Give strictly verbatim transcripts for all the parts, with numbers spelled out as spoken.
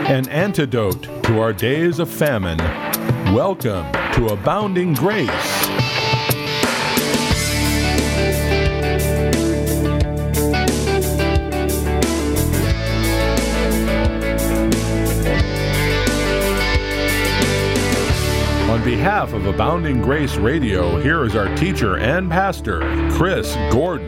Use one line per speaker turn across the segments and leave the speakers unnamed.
An antidote to our days of famine. Welcome to Abounding Grace. On behalf of Abounding Grace Radio, here is our teacher and pastor, Chris Gordon.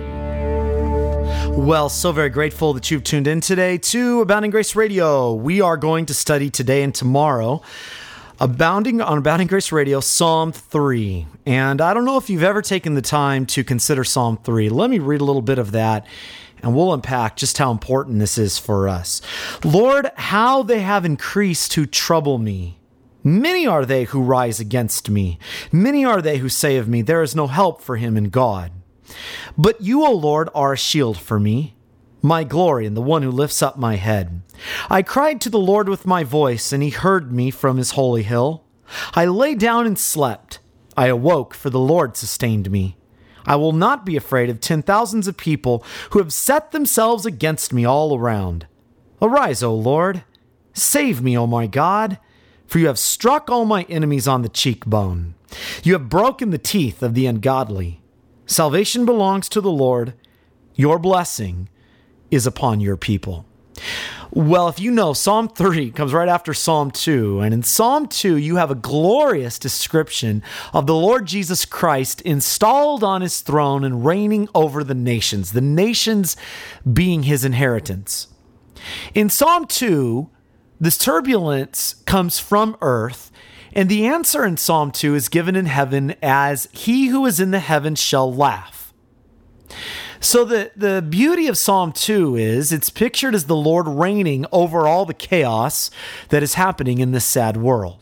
Well, so very grateful that you've tuned in today to Abounding Grace Radio. We are going to study today and tomorrow Abounding on Abounding Grace Radio, Psalm three. And I don't know if you've ever taken the time to consider Psalm three. Let me read a little bit of that, and we'll unpack just how important this is for us. Lord, how they have increased who trouble me. Many are they who rise against me. Many are they who say of me, there is no help for him in God. But you, O Lord, are a shield for me, my glory, and the one who lifts up my head. I cried to the Lord with my voice, and he heard me from his holy hill. I lay down and slept. I awoke, for the Lord sustained me. I will not be afraid of ten thousands of people who have set themselves against me all around. Arise, O Lord. Save me, O my God, for you have struck all my enemies on the cheekbone. You have broken the teeth of the ungodly. Salvation belongs to the Lord. Your blessing is upon your people. Well, if you know, Psalm three comes right after Psalm two. And in Psalm two, you have a glorious description of the Lord Jesus Christ installed on his throne and reigning over the nations, the nations being his inheritance. In Psalm two, this turbulence comes from earth, and the answer in Psalm two is given in heaven as, he who is in the heavens shall laugh. So the, the beauty of Psalm two is it's pictured as the Lord reigning over all the chaos that is happening in this sad world.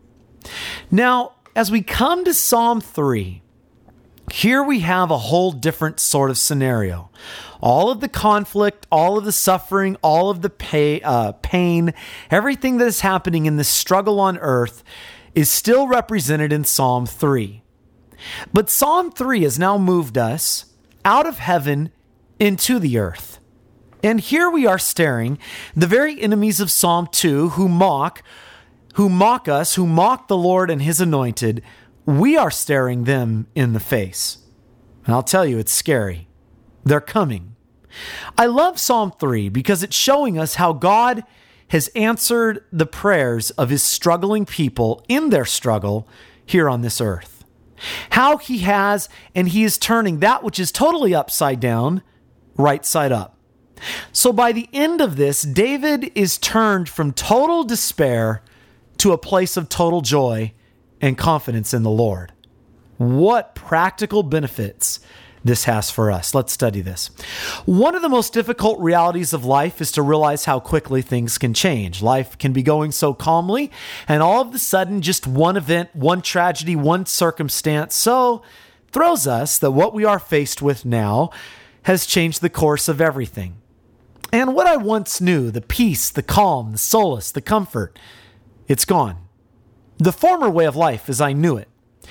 Now, as we come to Psalm three, here we have a whole different sort of scenario. All of the conflict, all of the suffering, all of the pay, uh, pain, everything that is happening in this struggle on earth is still represented in Psalm three. But Psalm three has now moved us out of heaven into the earth. And here we are staring the very enemies of Psalm two who mock, who mock us, who mock the Lord and his anointed. We are staring them in the face. And I'll tell you, it's scary. They're coming. I love Psalm three because it's showing us how God has answered the prayers of his struggling people in their struggle here on this earth. How he has, and he is turning that which is totally upside down, right side up. So by the end of this, David is turned from total despair to a place of total joy and confidence in the Lord. What practical benefits this has for us. Let's study this. One of the most difficult realities of life is to realize how quickly things can change. Life can be going so calmly, and all of a sudden, just one event, one tragedy, one circumstance so throws us that what we are faced with now has changed the course of everything. And what I once knew, the peace, the calm, the solace, the comfort, it's gone. The former way of life as I knew it.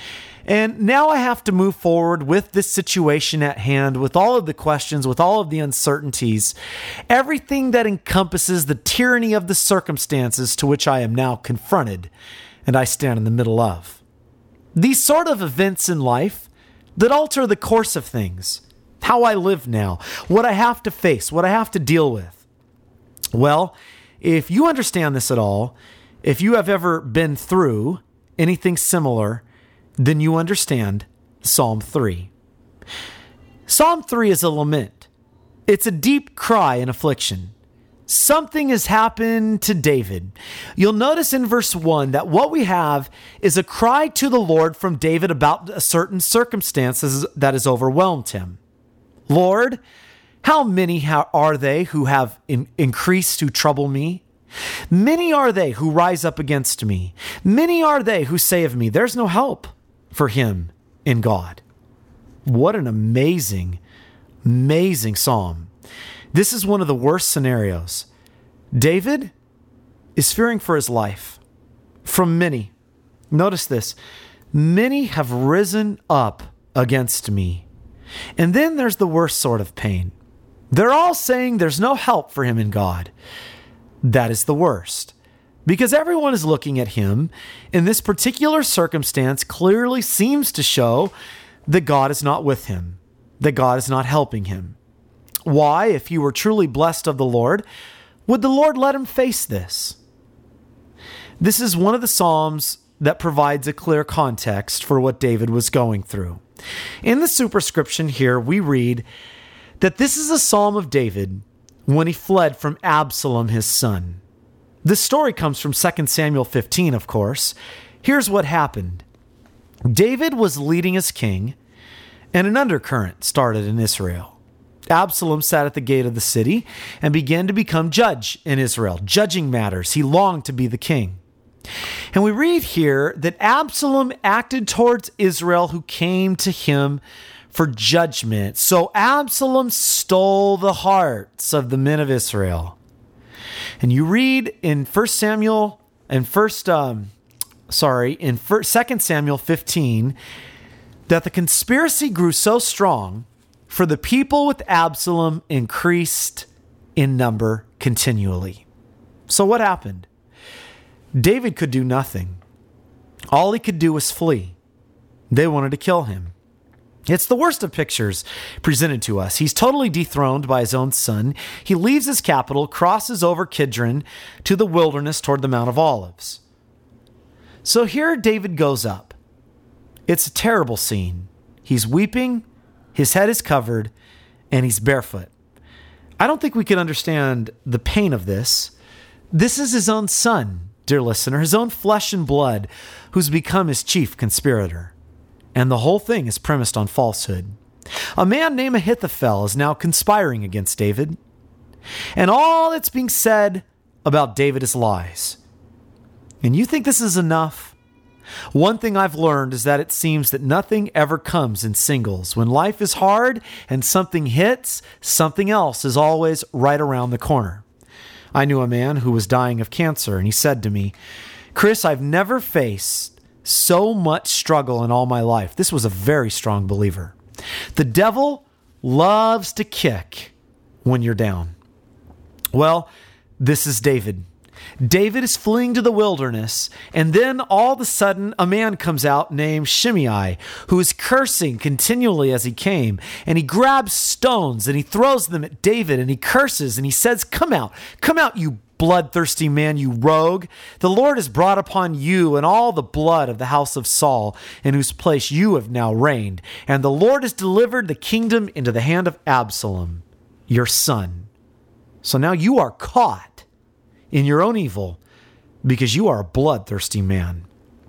And now I have to move forward with this situation at hand, with all of the questions, with all of the uncertainties, everything that encompasses the tyranny of the circumstances to which I am now confronted and I stand in the middle of. These sort of events in life that alter the course of things, how I live now, what I have to face, what I have to deal with. Well, if you understand this at all, if you have ever been through anything similar, then you understand Psalm three. Psalm three is a lament. It's a deep cry in affliction. Something has happened to David. You'll notice in verse one that what we have is a cry to the Lord from David about a certain circumstances that has overwhelmed him. Lord, how many are they who have in- increased who trouble me? Many are they who rise up against me. Many are they who say of me, there's no help for him in God. What an amazing, amazing psalm. This is one of the worst scenarios. David is fearing for his life from many. Notice this. Many have risen up against me. And then there's the worst sort of pain. They're all saying there's no help for him in God. That is the worst. because everyone is looking at him, and this particular circumstance clearly seems to show that God is not with him, that God is not helping him. Why, if he were truly blessed of the Lord, would the Lord let him face this? This is one of the Psalms that provides a clear context for what David was going through. In the superscription here, we read that this is a Psalm of David when he fled from Absalom, his son. This story comes from Second Samuel fifteen, of course. Here's what happened. David was leading as king, and an undercurrent started in Israel. Absalom sat at the gate of the city and began to become judge in Israel, judging matters. He longed to be the king. And we read here that Absalom acted towards Israel who came to him for judgment. So Absalom stole the hearts of the men of Israel. And you read in First Samuel and First, um, sorry, in First, Second Samuel fifteen that the conspiracy grew so strong, for the people with Absalom increased in number continually. So what happened? David could do nothing. All he could do was flee. They wanted to kill him. It's the worst of pictures presented to us. He's totally dethroned by his own son. He leaves his capital, crosses over Kidron to the wilderness toward the Mount of Olives. So here David goes up. It's a terrible scene. He's weeping, his head is covered, and he's barefoot. I don't think we can understand the pain of this. This is his own son, dear listener, his own flesh and blood, who's become his chief conspirator. And the whole thing is premised on falsehood. A man named Ahithophel is now conspiring against David. And all that's being said about David is lies. And you think this is enough? One thing I've learned is that it seems that nothing ever comes in singles. When life is hard and something hits, something else is always right around the corner. I knew a man who was dying of cancer, and he said to me, "Chris, I've never faced so much struggle in all my life." This was a very strong believer. The devil loves to kick when you're down. Well, this is David. David is fleeing to the wilderness, and then all of a sudden a man comes out named Shimei, who is cursing continually as he came, and he grabs stones and he throws them at David, and he curses and he says, "Come out, come out, you bloodthirsty man, you rogue. The Lord has brought upon you and all the blood of the house of Saul, in whose place you have now reigned. And the Lord has delivered the kingdom into the hand of Absalom, your son. So now you are caught in your own evil, because you are a bloodthirsty man."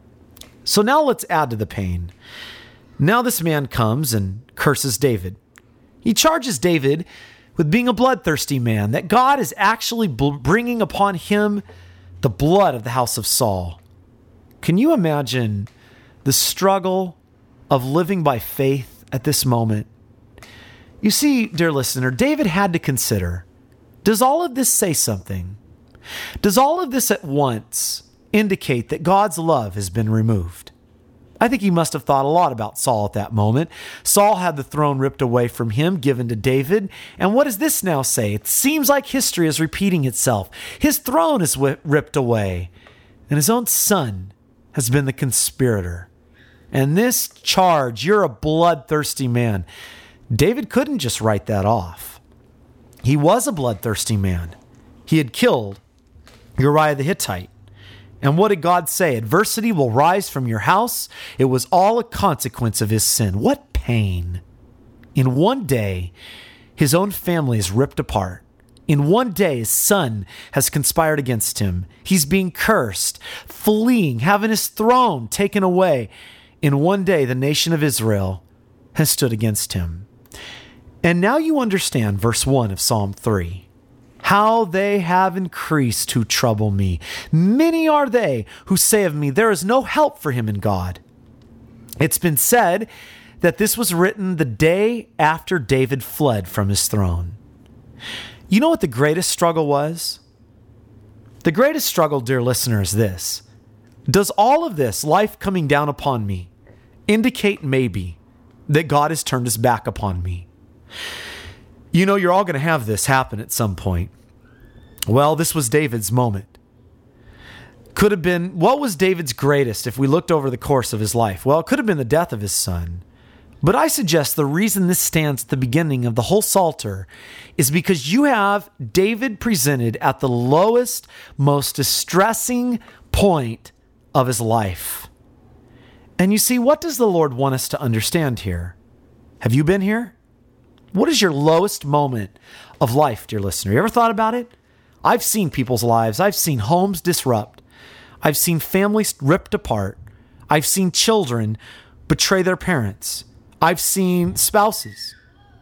So now let's add to the pain. Now this man comes and curses David. He charges David with being a bloodthirsty man, that God is actually bringing upon him the blood of the house of Saul. Can you imagine the struggle of living by faith at this moment? You see, dear listener, David had to consider, does all of this say something? Does all of this at once indicate that God's love has been removed? I think he must have thought a lot about Saul at that moment. Saul had the throne ripped away from him, given to David. And what does this now say? It seems like history is repeating itself. His throne is wh- ripped away, and his own son has been the conspirator. And this charge, "You're a bloodthirsty man," David couldn't just write that off. He was a bloodthirsty man. He had killed Uriah the Hittite. And what did God say? Adversity will rise from your house. It was all a consequence of his sin. What pain. In one day, his own family is ripped apart. In one day, his son has conspired against him. He's being cursed, fleeing, having his throne taken away. In one day, the nation of Israel has stood against him. And now you understand verse one of Psalm three. "How they have increased who trouble me. Many are they who say of me, there is no help for him in God." It's been said that this was written the day after David fled from his throne. You know what the greatest struggle was? The greatest struggle, dear listener, is this. Does all of this life coming down upon me indicate maybe that God has turned his back upon me? You know, you're all going to have this happen at some point. Well, this was David's moment. could have been, what was David's greatest if we looked over the course of his life? Well, it could have been the death of his son. But I suggest the reason this stands at the beginning of the whole Psalter is because you have David presented at the lowest, most distressing point of his life. And you see, what does the Lord want us to understand here? Have you been here? What is your lowest moment of life, dear listener? You ever thought about it? I've seen people's lives. I've seen homes disrupt. I've seen families ripped apart. I've seen children betray their parents. I've seen spouses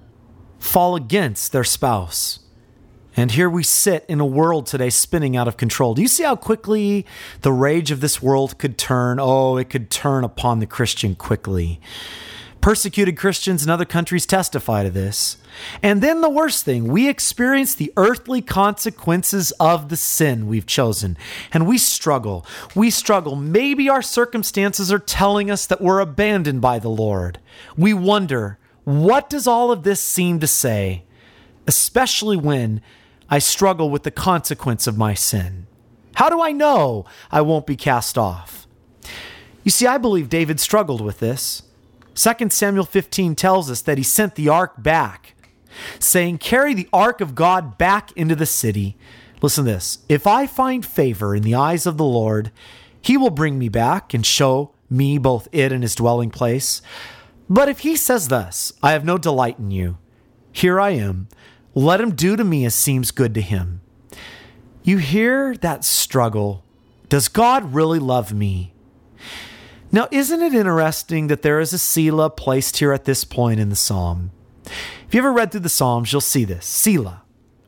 fall against their spouse. And here we sit in a world today spinning out of control. Do you see how quickly the rage of this world could turn? Oh, it could turn upon the Christian quickly. Persecuted Christians in other countries testify to this. And then the worst thing, we experience the earthly consequences of the sin we've chosen. And we struggle. We struggle. Maybe our circumstances are telling us that we're abandoned by the Lord. We wonder, what does all of this seem to say? Especially when I struggle with the consequence of my sin. How do I know I won't be cast off? You see, I believe David struggled with this. Second Samuel fifteen tells us that he sent the ark back, saying, carry the ark of God back into the city. Listen to this. If I find favor in the eyes of the Lord, he will bring me back and show me both it and his dwelling place. But if he says thus, I have no delight in you, here I am, let him do to me as seems good to him. You hear that struggle. Does God really love me? Now, isn't it interesting that there is a Selah placed here at this point in the psalm? If you ever read through the Psalms, you'll see this. Selah.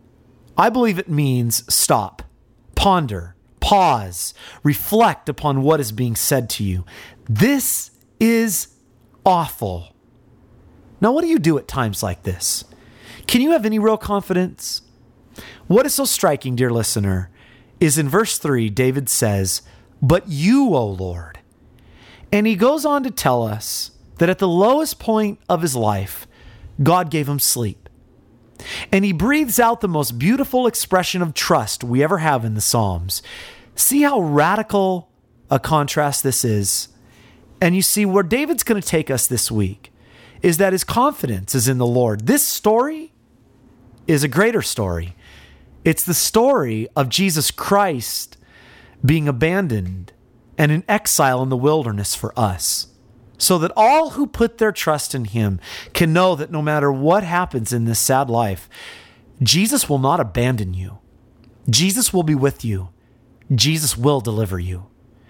I believe it means stop, ponder, pause, reflect upon what is being said to you. This is awful. Now, what do you do at times like this? Can you have any real confidence? What is so striking, dear listener, is in verse three, David says, but you, O Lord. And he goes on to tell us that at the lowest point of his life, God gave him sleep. And he breathes out the most beautiful expression of trust we ever have in the Psalms. See how radical a contrast this is? And you see where David's going to take us this week is that his confidence is in the Lord. This story is a greater story. It's the story of Jesus Christ being abandoned and in exile in the wilderness for us, so that all who put their trust in him can know that no matter what happens in this sad life, Jesus will not abandon you. Jesus will be with you. Jesus will deliver you.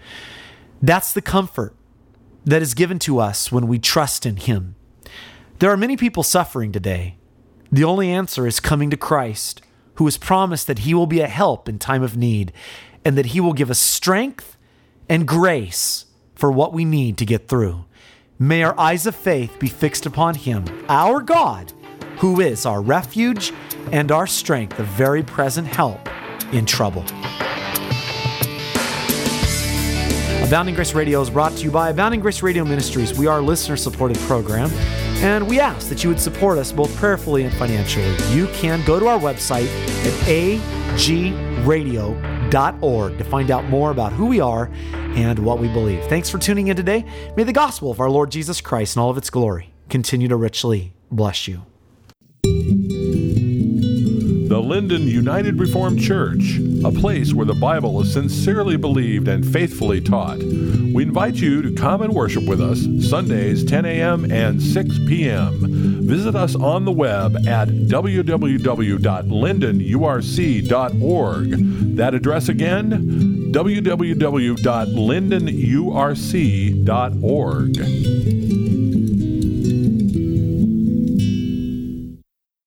That's the comfort that is given to us when we trust in him. There are many people suffering today. The only answer is coming to Christ, who has promised that he will be a help in time of need and that he will give us strength and grace for what we need to get through. May our eyes of faith be fixed upon him, our God, who is our refuge and our strength, a very present help in trouble. Abounding Grace Radio is brought to you by Abounding Grace Radio Ministries. We are a listener-supported program, and we ask that you would support us both prayerfully and financially. You can go to our website at a g radio dot org to find out more about who we are and what we believe. Thanks for tuning in today. May the gospel of our Lord Jesus Christ and all of its glory continue to richly bless you.
The Linden United Reformed Church, a place where the Bible is sincerely believed and faithfully taught. We invite you to come and worship with us Sundays ten a.m. and six p.m. Visit us on the web at w w w dot linden u r c dot org. That address again, w w w dot linden u r c dot org.